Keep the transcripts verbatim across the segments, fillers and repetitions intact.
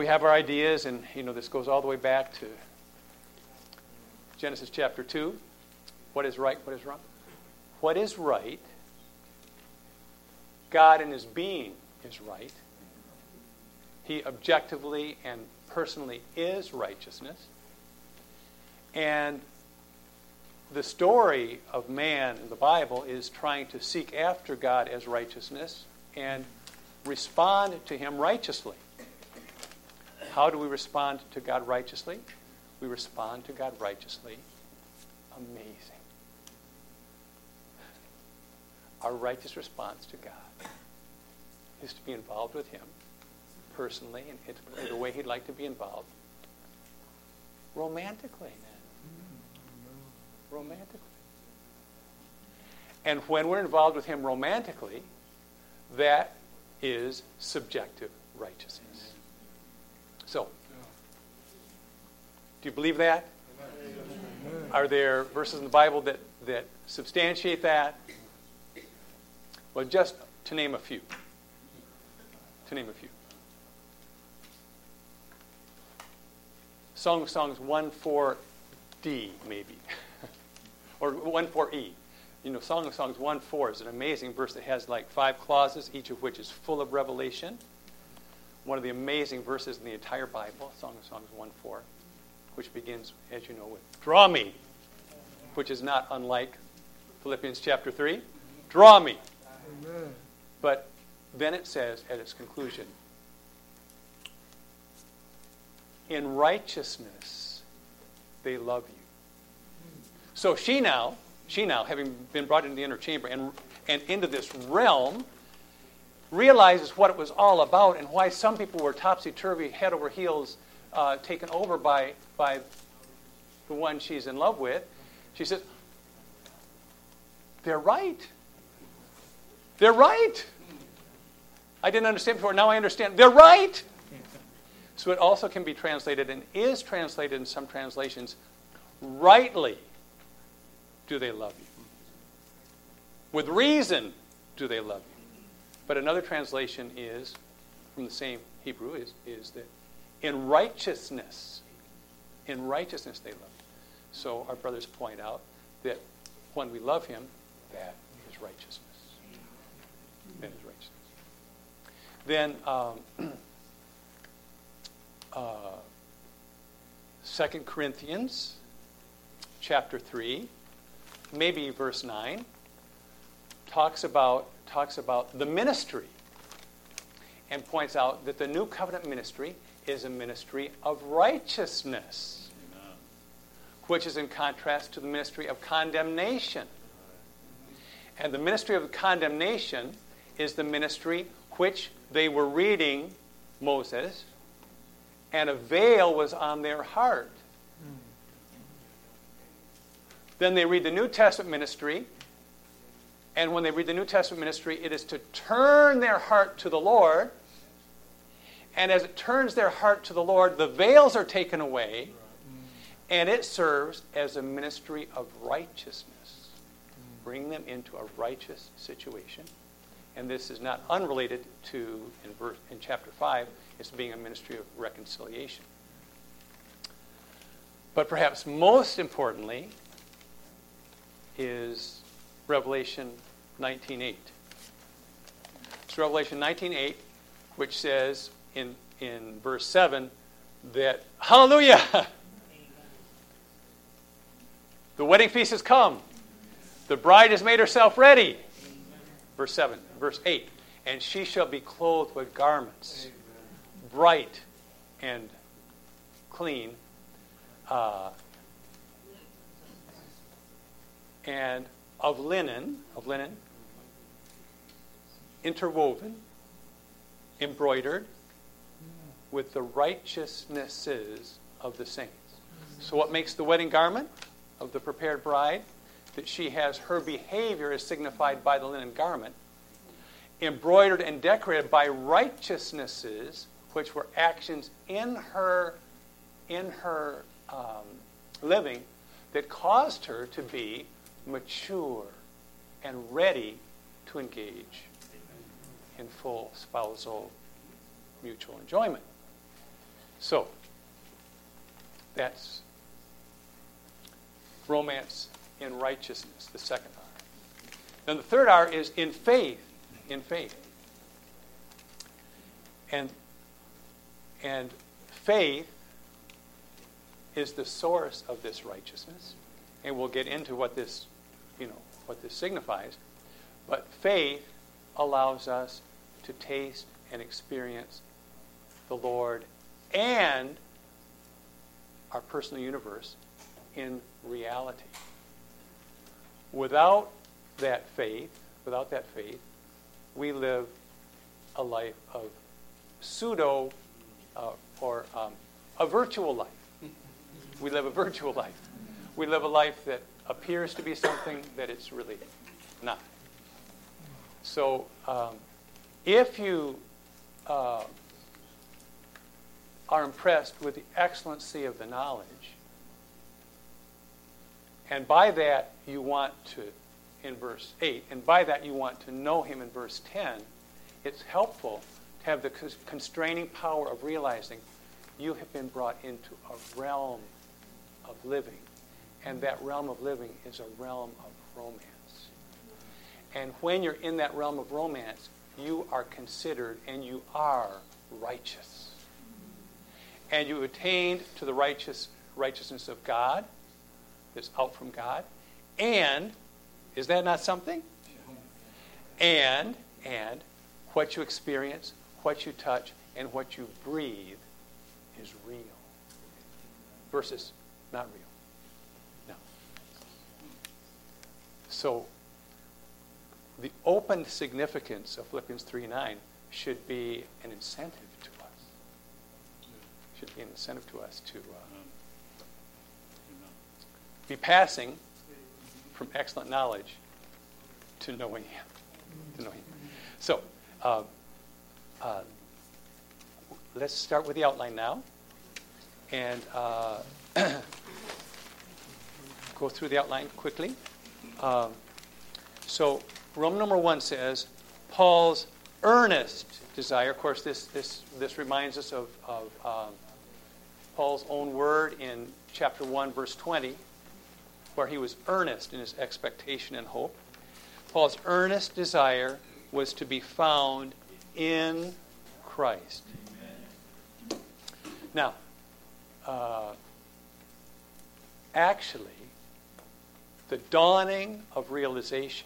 We have our ideas, and you know this goes all the way back to Genesis chapter two. What is right? What is wrong? What is right? God in his being is right. He objectively and personally is righteousness. And the story of man in the Bible is trying to seek after God as righteousness and respond to him righteously. How do we respond to God righteously? We respond to God righteously. Amazing. Our righteous response to God is to be involved with him personally and intimately, the way he'd like to be involved. Romantically. Romantically. And when we're involved with him romantically, that is subjective righteousness. So, do you believe that? Are there verses in the Bible that, that substantiate that? Well, just to name a few. To name a few. Song of Songs one four D, maybe. Or one four E. You know, Song of Songs one four is an amazing verse that has like five clauses, each of which is full of revelation. One of the amazing verses in the entire Bible, Song of Songs one four, which begins, as you know, with draw me, which is not unlike Philippians chapter three. Draw me. Amen. But then it says at its conclusion, in righteousness they love you. So she now, she now, having been brought into the inner chamber and, and into this realm, realizes what it was all about and why some people were topsy-turvy, head over heels, uh, taken over by, by the one she's in love with. She says, they're right. They're right. I didn't understand before. Now I understand. They're right. So it also can be translated and is translated in some translations, rightly do they love you. With reason do they love you. But another translation is, from the same Hebrew, is, is that in righteousness, in righteousness they love you. So our brothers point out that when we love him, that is righteousness. That is righteousness. Then, um, uh, Second Corinthians chapter three, maybe verse nine, talks about talks about the ministry and points out that the new covenant ministry is a ministry of righteousness, Amen. Which is in contrast to the ministry of condemnation. And the ministry of condemnation is the ministry which they were reading Moses, and a veil was on their heart. Then they read the New Testament ministry, and when they read the New Testament ministry, it is to turn their heart to the Lord. And as it turns their heart to the Lord, the veils are taken away, and it serves as a ministry of righteousness. Bring them into a righteous situation. And this is not unrelated to, in, verse, in chapter five, it's being a ministry of reconciliation. But perhaps most importantly is Revelation nineteen eight. It's Revelation nineteen eight, which says in, in verse seven that, hallelujah! The wedding feast has come. The bride has made herself ready. Verse seven, verse eight. And she shall be clothed with garments, bright and clean, uh, and of linen, of linen, interwoven, embroidered with the righteousnesses of the saints. So what makes the wedding garment of the prepared bride? That she has her behavior is signified by the linen garment, embroidered and decorated by righteousnesses, which were actions in her, in her um, living that caused her to be mature and ready to engage in full spousal mutual enjoyment. So, that's romance in righteousness, the second R. Then the third R is in faith. In faith. And, and faith is the source of this righteousness. And we'll get into what this, you know, what this signifies. But faith allows us to taste and experience the Lord and our personal universe in reality. Without that faith, without that faith, we live a life of pseudo uh, or um, a virtual life. We live a virtual life. We live a life that appears to be something that it's really not. So um, if you uh, are impressed with the excellency of the knowledge, and by that you want to, in verse eight, and by that you want to know him in verse ten, it's helpful to have the constraining power of realizing you have been brought into a realm of living. And that realm of living is a realm of romance. And when you're in that realm of romance, you are considered and you are righteous. And you attained to the righteous righteousness of God that's out from God. And, is that not something? And, and what you experience, what you touch, and what you breathe is real. Versus not real. No. So, the open significance of Philippians three nine should be an incentive to us. Should be an incentive to us to uh, be passing from excellent knowledge to knowing him. To know him. So, uh, uh, let's start with the outline now. And uh, go through the outline quickly. Um, so, Roman number one says, Paul's earnest desire. Of course, this this this reminds us of, of um, Paul's own word in chapter one, verse twenty, where he was earnest in his expectation and hope. Paul's earnest desire was to be found in Christ. Amen. Now, uh, actually, the dawning of realization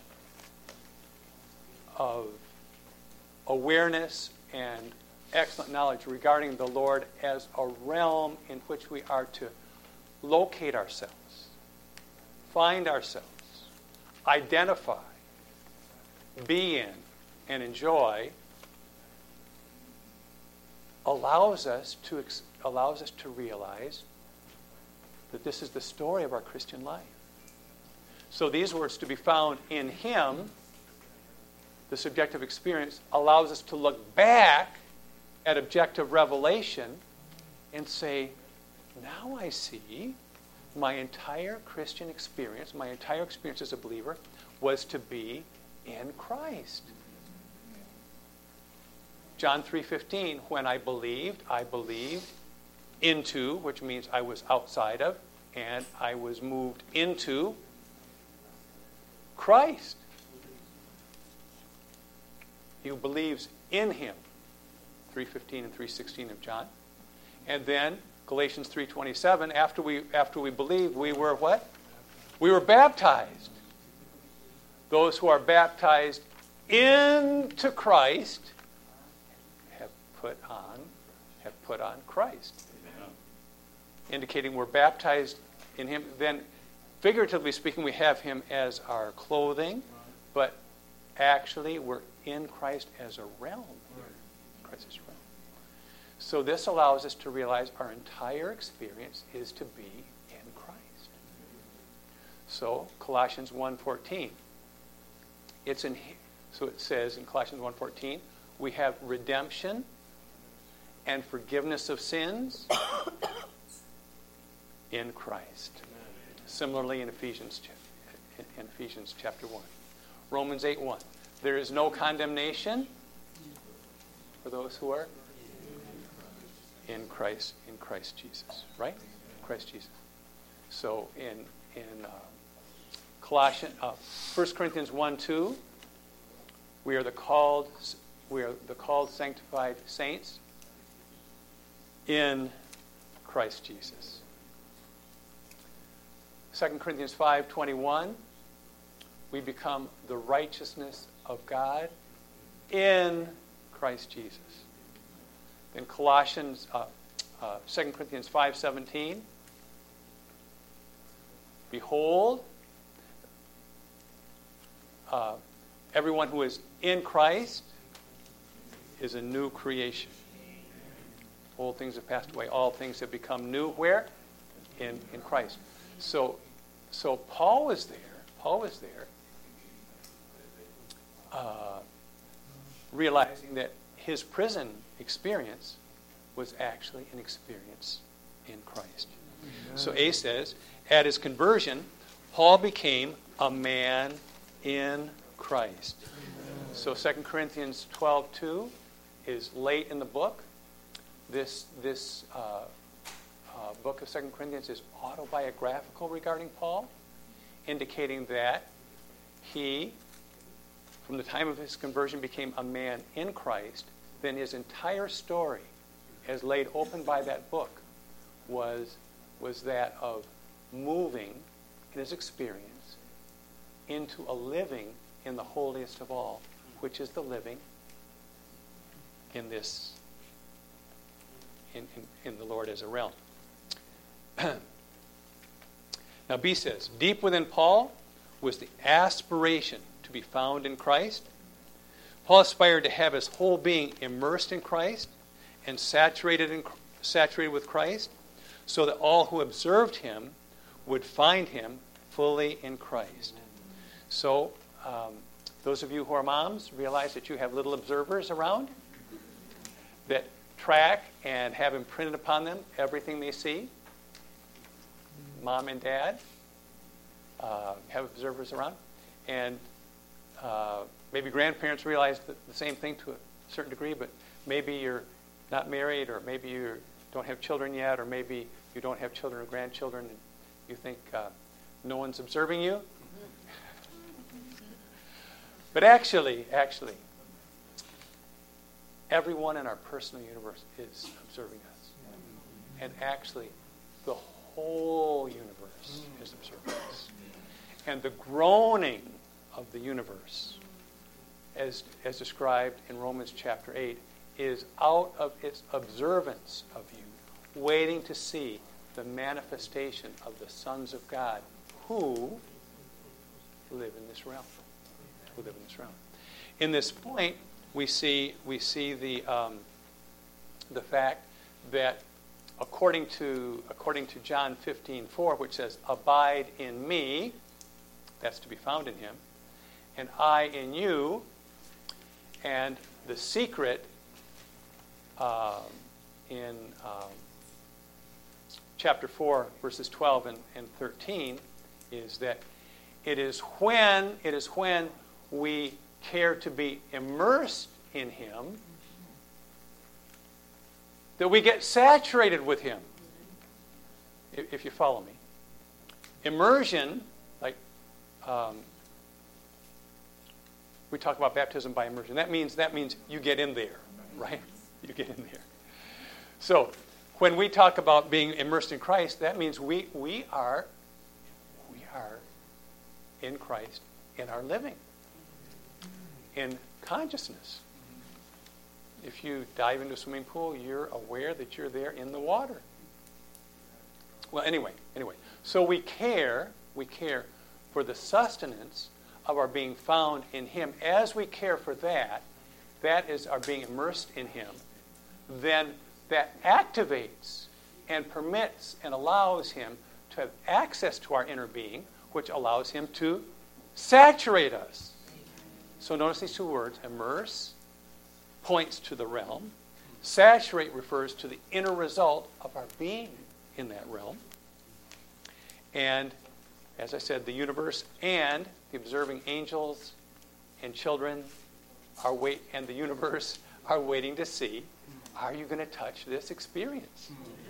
of awareness and excellent knowledge regarding the Lord as a realm in which we are to locate ourselves, find ourselves, identify, be in, and enjoy, allows us to allows us to realize that this is the story of our Christian life. So these words, to be found in him, the subjective experience, allows us to look back at objective revelation and say, now I see my entire Christian experience, my entire experience as a believer, was to be in Christ. John three fifteen, when I believed, I believed into, which means I was outside of, and I was moved into Christ. He who believes in him, three fifteen and three sixteen of John. And then Galatians three twenty-seven, after we after we believed, we were what? We were baptized. Those who are baptized into Christ have put on have put on Christ. Amen. Indicating we're baptized in him. Then, figuratively speaking, we have him as our clothing, but actually we're in Christ as a realm here. Christ is a realm. So this allows us to realize our entire experience is to be in Christ. So Colossians one fourteen. It's in so it says in Colossians one fourteen, we have redemption and forgiveness of sins in Christ. Similarly in Ephesians in Ephesians chapter one. Romans eight one. There is no condemnation for those who are in Christ, in Christ Jesus, right? Christ Jesus. So in in uh, Colossians, uh, First Corinthians one two, we are the called, we are the called sanctified saints in Christ Jesus. Second Corinthians five twenty-one, we become the righteousness of God in Christ Jesus. Then Colossians, uh, uh, Second Corinthians five seventeen, behold, uh, everyone who is in Christ is a new creation. Old things have passed away. All things have become new. Where? In, in Christ. So, so Paul was there. Paul was there, uh, realizing that his prison experience was actually an experience in Christ. Amen. So A says, at his conversion, Paul became a man in Christ. Amen. So Second Corinthians twelve two is late in the book. This this uh, uh, book of Second Corinthians is autobiographical regarding Paul, indicating that he, from the time of his conversion, became a man in Christ. Then his entire story, as laid open by that book, was was that of moving in his experience into a living in the holiest of all, which is the living in this in, in, in the Lord as a realm. Now B says, deep within Paul was the aspiration to be found in Christ. Paul aspired to have his whole being immersed in Christ and saturated in saturated with Christ, so that all who observed him would find him fully in Christ. So, um, those of you who are moms realize that you have little observers around that track and have imprinted upon them everything they see. Mom and dad uh, have observers around. And uh, maybe grandparents realize the, the same thing to a certain degree, but maybe you're not married, or maybe you don't have children yet, or maybe you don't have children or grandchildren, and you think uh, no one's observing you. But actually, actually, everyone in our personal universe is observing us. And actually, the whole universe is observing us. And the groaning of the universe, as, as described in Romans chapter eight, is out of its observance of you, waiting to see the manifestation of the sons of God who live in this realm. Who live in this realm. In this point, we see we see the um, the fact that according to according to John fifteen four, which says, "Abide in me," that's to be found in him, "and I in you," and the secret uh, in um, chapter four, verses twelve and, and thirteen, is that it is when it is when we care to be immersed in him that we get saturated with him. If, if you follow me. Immersion, like um, we talk about baptism by immersion. That means that means you get in there, right? You get in there. So when we talk about being immersed in Christ, that means we we are we are in Christ in our living, in consciousness. If you dive into a swimming pool, you're aware that you're there in the water. Well, anyway, anyway. So we care, we care for the sustenance of our being found in him. As we care for that, that is our being immersed in him, then that activates and permits and allows him to have access to our inner being, which allows him to saturate us. So notice these two words, immerse points to the realm. Saturate refers to the inner result of our being in that realm. And, as I said, the universe and the observing angels and children are wait and the universe are waiting to see are you going to touch this experience?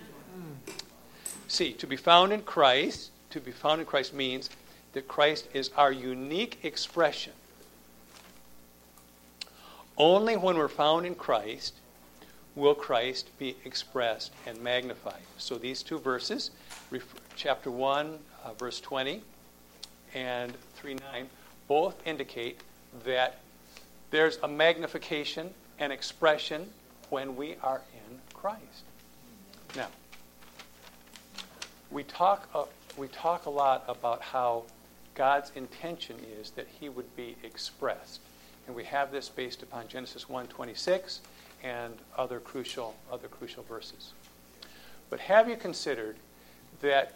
See, to be found in Christ, to be found in Christ means that Christ is our unique expression. Only when we're found in Christ will Christ be expressed and magnified. So these two verses, chapter one, uh, verse twenty, and three nine, both indicate that there's a magnification and expression when we are in Christ. Now, we talk, uh, we talk a lot about how God's intention is that he would be expressed. And we have this based upon Genesis one twenty-six and other crucial, other crucial verses. But have you considered that,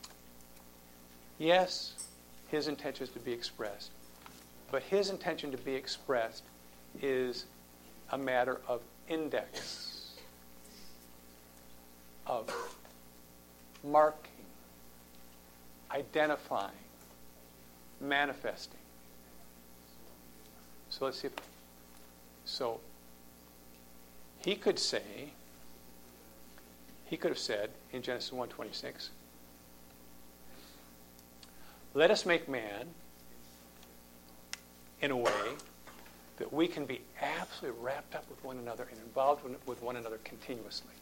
yes, his intention is to be expressed, but his intention to be expressed is a matter of index, of marking, identifying, manifesting. So let's see. If, so he could say, he could have said in Genesis one twenty-six, let us make man in a way that we can be absolutely wrapped up with one another and involved with one another continuously.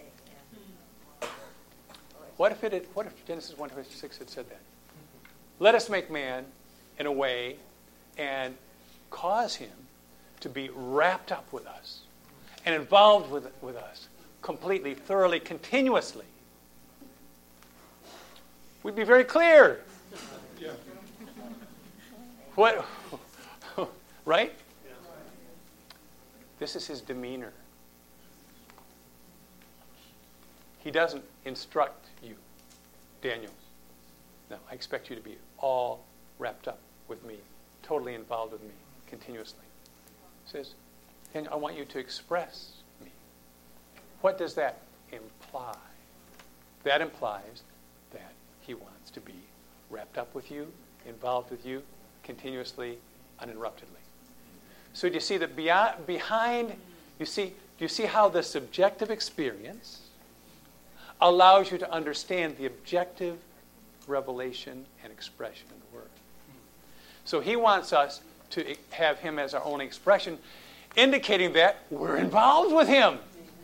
What if it had, what if Genesis one twenty-six had said that? Let us make man in a way and cause him to be wrapped up with us and involved with, with us completely, thoroughly, continuously. We'd be very clear. Yeah. What? Right? Yeah. This is his demeanor. He doesn't instruct you, Daniel. No, I expect you to be all wrapped up with me, totally involved with me, continuously. He says, Daniel, I want you to express me. What does that imply? That implies that he wants to be wrapped up with you, involved with you, continuously, uninterruptedly. So do you see that beyond, behind, you see, do you see how the subjective experience allows you to understand the objective revelation and expression in the Word? So he wants us to have him as our only expression, indicating that we're involved with him.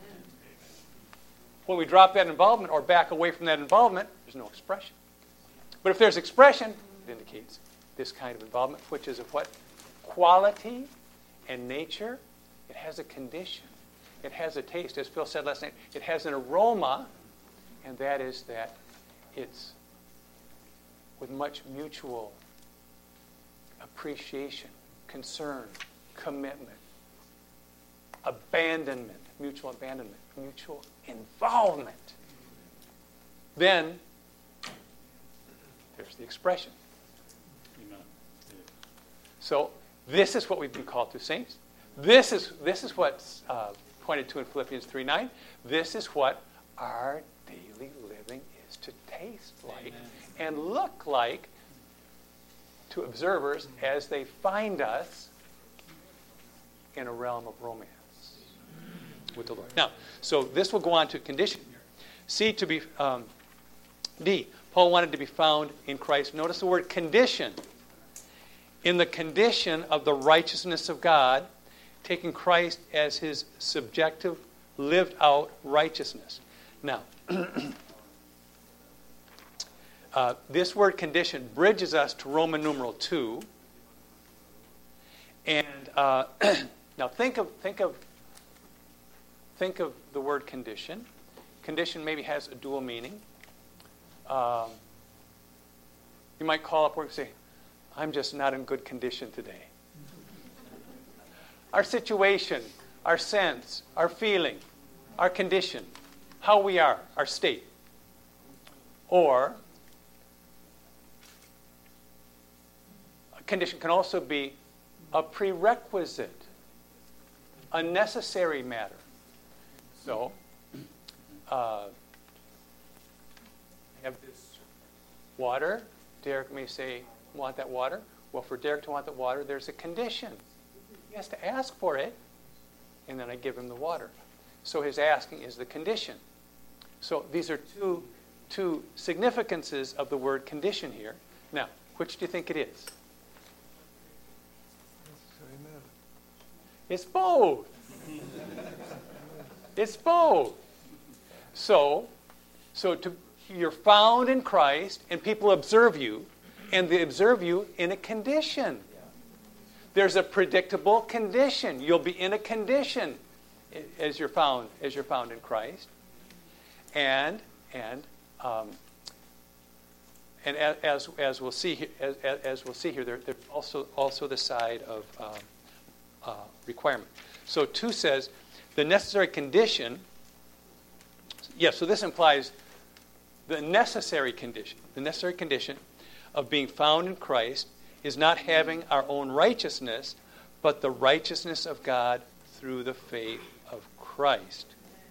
When we drop that involvement or back away from that involvement, there's no expression. But if there's expression, it indicates this kind of involvement, which is of what? Quality and nature. It has a condition. It has a taste. As Phil said last night, it has an aroma, and that is that it's with much mutual appreciation, concern, commitment, abandonment, mutual abandonment, mutual involvement. Then there's the expression. Amen. So this is what we've been called to, saints. This is this is what's uh, pointed to in Philippians three nine. This is what our daily living is to taste like Amen. And look like to observers as they find us in a realm of romance with the Lord. Now, so this will go on to condition. C, to be, um, D, Paul wanted to be found in Christ. Notice the word condition. In the condition of the righteousness of God, taking Christ as his subjective, lived out righteousness. Now, uh, this word condition bridges us to Roman numeral two. And uh, now think of think of think of the word condition. Condition maybe has a dual meaning. Um, you might call up work and say, I'm just not in good condition today. Our situation, our sense, our feeling, our condition, how we are, our state. Or a condition can also be a prerequisite, a necessary matter. So, uh, I have this water. Derek may say, want that water? Well, for Derek to want the water, there's a condition. He has to ask for it, and then I give him the water. So his asking is the condition. So these are two, two significances of the word condition here. Now, which do you think it is? It's both. It's both. So, so to, you're found in Christ, and people observe you, and they observe you in a condition. There's a predictable condition. You'll be in a condition as you're found as you're found in Christ, and and um, and as as we'll see here, as, as we'll see here, there, there's also also the side of um, uh, requirement. So two says the necessary condition. Yes, yeah, so this implies the necessary condition. The necessary condition of being found in Christ is not having our own righteousness, but the righteousness of God through the faith of Christ.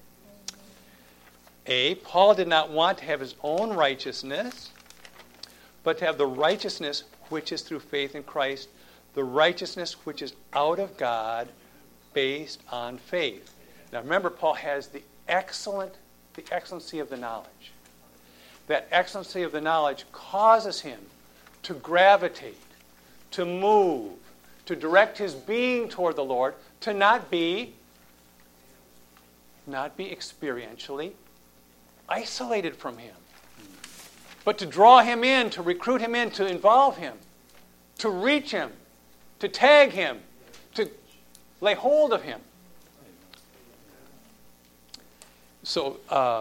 A, Paul did not want to have his own righteousness, but to have the righteousness which is through faith in Christ, the righteousness which is out of God based on faith. Now remember, Paul has the excellent, the excellency of the knowledge. That excellency of the knowledge causes him to gravitate, to move, to direct his being toward the Lord, to not be, not be experientially isolated from him, but to draw him in, to recruit him in, to involve him, to reach him, to tag him, to lay hold of him. So, uh,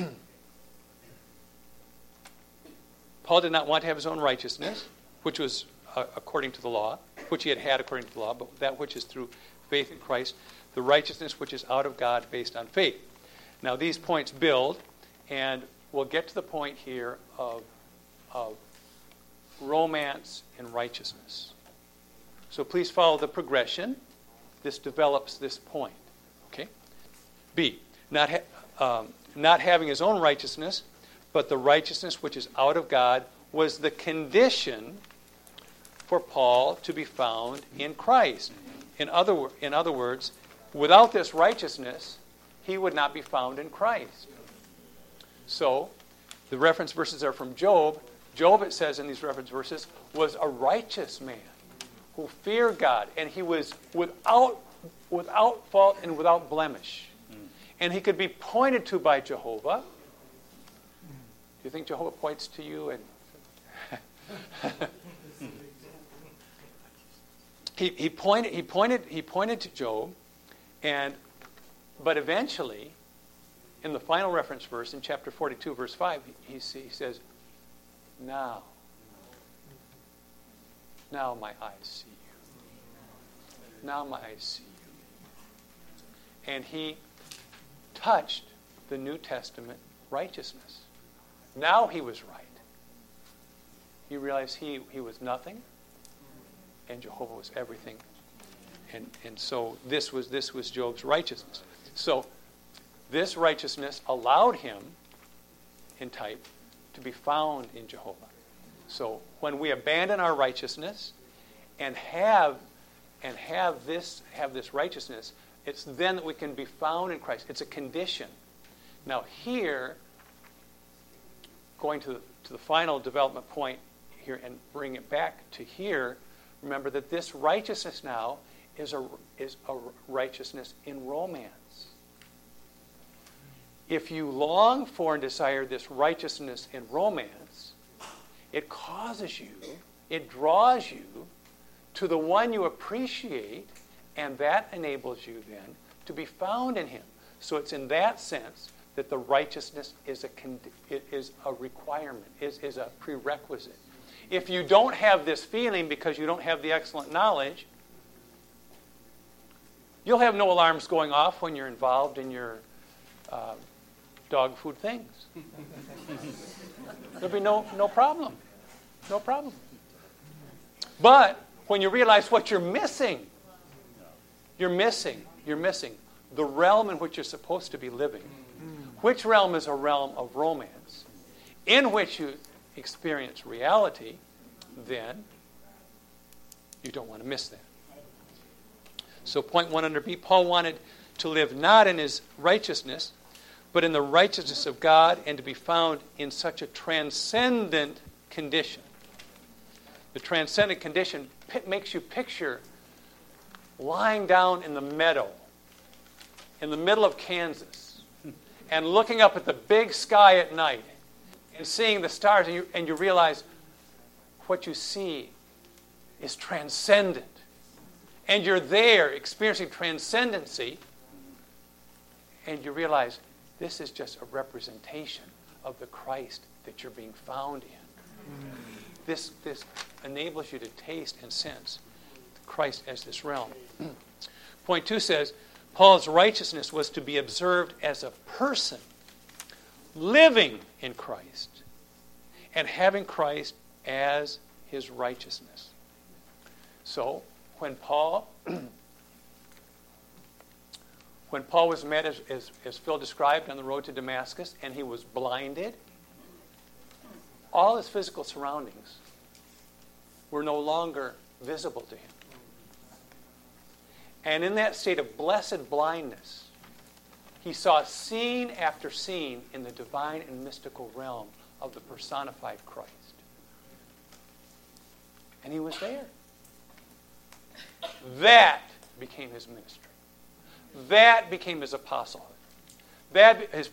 Paul did not want to have his own righteousness, which was uh, according to the law, which he had had according to the law, but that which is through faith in Christ, the righteousness which is out of God based on faith. Now these points build, and we'll get to the point here of, of romance and righteousness. So please follow the progression. This develops this point. Okay? B, not, ha- um, not having his own righteousness, but the righteousness which is out of God was the condition for Paul to be found in Christ. In other, in other words, without this righteousness, he would not be found in Christ. So, the reference verses are from Job. Job, it says in these reference verses, was a righteous man who feared God, and he was without, without fault and without blemish. And he could be pointed to by Jehovah. Do you think Jehovah points to you? And he, he pointed. He pointed. He pointed to Job, and but eventually, in the final reference verse in chapter forty-two, verse five, he, he says, "Now, now my eyes see you. Now my eyes see you." And he touched the New Testament righteousness. Now he was right. He realized he, he was nothing, and Jehovah was everything. And and so this was this was Job's righteousness. So this righteousness allowed him, in type, to be found in Jehovah. So when we abandon our righteousness and have and have this have this righteousness, it's then that we can be found in Christ. It's a condition. Now here, going to the, to the final development point here and bring it back to here, remember that this righteousness now is a, is a righteousness in romance. If you long for and desire this righteousness in romance, it causes you, it draws you to the one you appreciate, and that enables you then to be found in him. So it's in that sense that the righteousness is a con- is a requirement, is, is a prerequisite. If you don't have this feeling because you don't have the excellent knowledge, you'll have no alarms going off when you're involved in your uh, dog food things. There'll be no, no problem. No problem. But when you realize what you're missing, you're missing, you're missing the realm in which you're supposed to be living. Which realm is a realm of romance, in which you experience reality, then you don't want to miss that. So point one under B, Paul wanted to live not in his righteousness, but in the righteousness of God, and to be found in such a transcendent condition. The transcendent condition makes you picture lying down in the meadow, in the middle of Kansas, and looking up at the big sky at night, and seeing the stars, and you, and you realize what you see is transcendent. And you're there experiencing transcendency, and you realize this is just a representation of the Christ that you're being found in. This, this enables you to taste and sense Christ as this realm. Point two says, Paul's righteousness was to be observed as a person living in Christ and having Christ as his righteousness. So, when Paul when Paul was met, as, as, as Phil described, on the road to Damascus, and he was blinded, all his physical surroundings were no longer visible to him. And in that state of blessed blindness, he saw scene after scene in the divine and mystical realm of the personified Christ. And he was there. That became his ministry. That became his apostlehood. That his